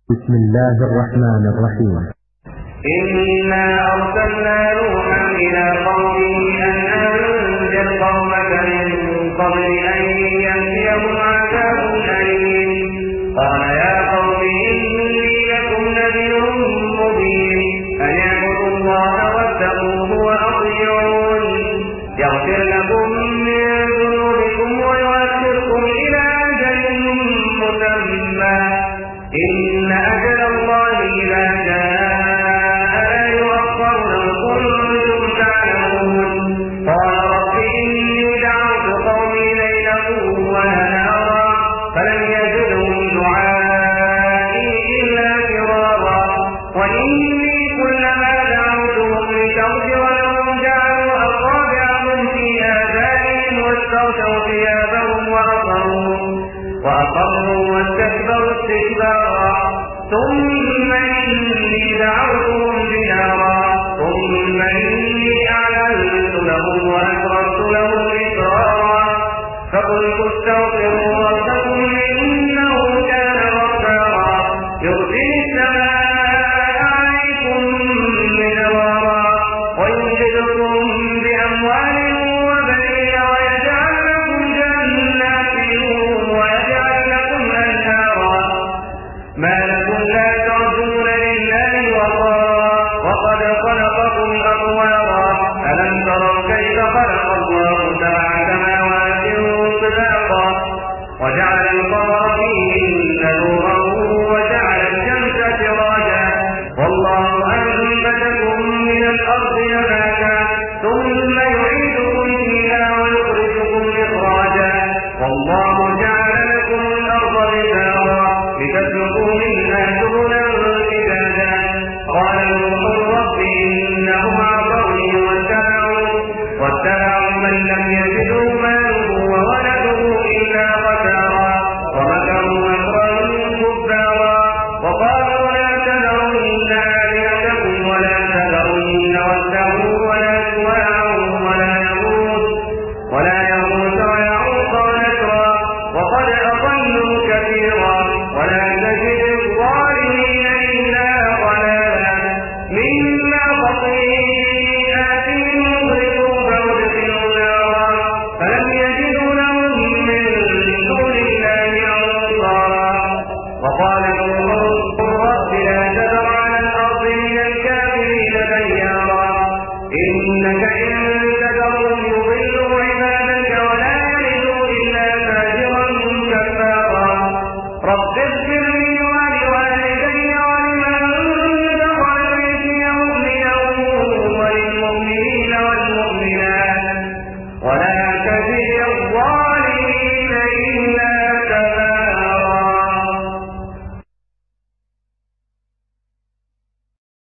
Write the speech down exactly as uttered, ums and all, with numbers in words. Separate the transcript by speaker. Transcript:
Speaker 1: بسم الله الرحمن الرحيم.
Speaker 2: إنا أرسلنا نوحا إلى قومه أن أنذر قومك من قبل أن يأتيهم عذاب أليم. قال يا قوم إني لكم نذير مبين أن اعبدوا الله واتقوه وأطيعون يغفر لكم من ذنوبكم ويؤخركم إلى أجل مسمى إن أجل الله إذا جاء لا يؤخر لو كنتم تعلمون. قال رب إني دعوت قومي ليلا ونهارا فلم يزدهم دعائي إلا فرارا وإني كلما دعوتهم لتغفر لهم جعلوا أصابعهم في آذانهم واستغشوا ثيابهم وأصروا وأصروا واستكبروا استكبارا ثم إني دعوتهم جهارا ثم إني أعلنت لهم وأسررت لهم إسرارا فقلت استغفروا ربكم إنه كان غفارا يرسل السماء عليكم مدرارا ويمددكم بأموال وبنين ويجعل لكم جنات ويجعل لكم أنهارا ما لكم لا ترجون لله وقارا وقد خلقكم أطوارا ألم تروا كيف خلق الله سبع سماوات طباقا وجعل القمر فيهن نورا وجعل الشمس سراجا والله أنبتكم من الأرض نباتا ثم يعيدكم فيها ويخرجكم إخراجا والله جعل لكم الأرض بساطا لتسلكوا منها سبلا فجاجا. قال نوح رب إنهم عصوني واتبعوا واتبعوا من لم يزده ماله وولده إلا خسارا ومكروا مكرا كبارا وقالوا لا تذرن آلهتكم ولا تذرن ودا ولا سواعا ولا يغوث ولا يغوث ويعوق ونسرا وقد أضلوا كثيرا ولا تجد الظالمين إلا ضلالا مما خطيئاتهم أغرقوا فأدخلوا نارا فلم يجدوا لهم من دون الله أنصارا. وقال